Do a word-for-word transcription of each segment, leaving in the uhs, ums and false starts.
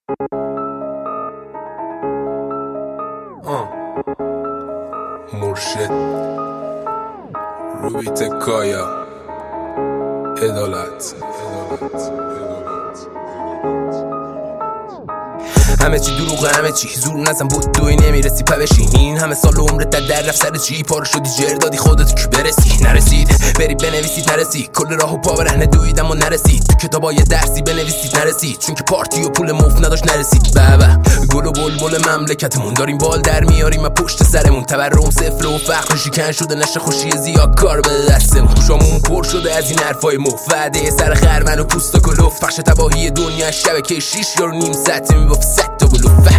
آه. مرشد روی تکایا عدالت عدالت همه چی دروغه، همه چی زور نزن بود دوی نمیرسی پوشین. این همه سال عمرت در در رفت سر چی؟ پار شدی جر دادی خودت که برسی نرسید، بری بنویسید نرسید، کل راهو پا برهنه دویدم و نرسید. تو کتابای درسی بنویسید نرسید، چون که پارتی و پول مفت نداشت نرسید. بابا گل و بلبل مملکتمون داریم بال در میاریم و پشت سرمون تورم صفر و فقر شکن شده، نشه خوشی زیاد کار به دستمون. شامون پر شده از این حرفای مفاده سر خرمن و پوست و کلوف، پخش تباهی دنیا شبکه شیش یارو نیم ساعت میبافت ست تا بلوفه.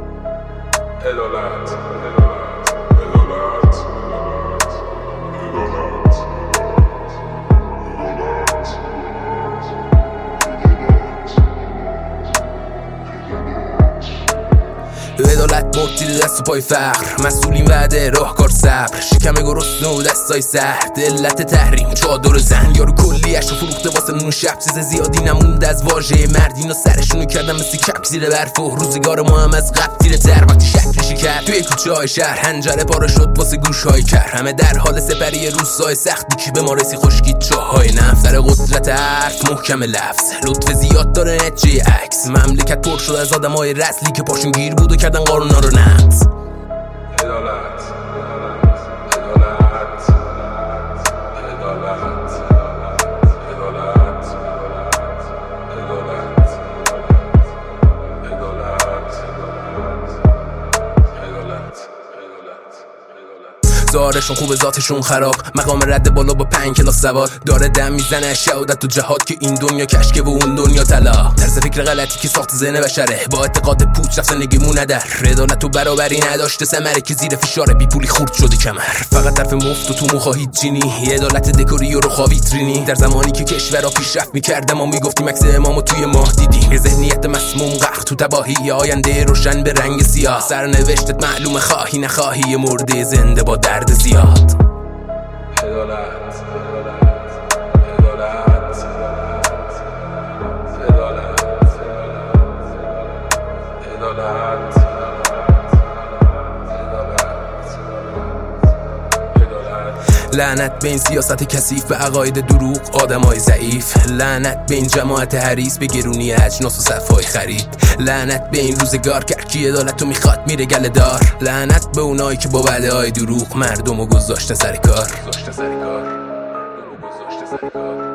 عدالت عدالت مرتیل دست و پای فقر، مسئولین وعده راهکار صبر، شکم گرسنه و دستای سرد، علت تحریم چادر زن. یارو کلیش رو فروخته واسه نون شب، چیز زیادی نمونده از واژه مرد. اینا سرشونو کردن مثل کپ زیر برف و روزگار ما هم از قبل تیره تر. وقتی شکلشی کرد توی کوچه های شهر، هنجره پاره شد واسه گوش های کر، همه در حال سپری روزهای سخت. کی به ما رسی خشکید چاهای نفت، در قدرت حرف محکم لفظ، لطف زیاد داره نتیجه عکس. مملکت پر شد از آدمای رسلی که پاشون گیر بود و کردن قانونا رو نقض. عدالت ظاهرشون خوبه ذاتشون خراب، مقام رد بالا با پنج کلاس سواد، داره دم میزنه شهادت تو جهاد که این دنیا کشکه و اون دنیا طلا. طرز فکر غلطی که ساخت ذهن بشره، با اعتقاد پوچ رفت زندگیمون ندر. عدالت و برابری نداشته ثمره که زیر فشار بی پولی خورد شده کمر. فقط طرف مفت و تو مو خواهید چینی، عدالت دکوری و رخا ویترینی. در زمانی که کشورها پیشرفت می‌کرد ما میگفتیم عکس امامو توی ماه دیدیم. ذهنیت مسموم غرق تو تباهی، آینده روشن به رنگ سیاه. سرنوشتت معلومه خواهی نخواهی، مرده زنده با درد زیاد. عدالت عدالت عدالت عدالت لعنت به این سیاست کثیف، به عقاید دروغ آدمای ضعیف. لعنت به این جماعت حریص، به گرونی اجناس و صفای خرید. لعنت به این روزگار که کی عدالتو میخواد میره گله دار. لعنت به اونایی که با وعده های دروغ مردمو گذاشتن سر کار.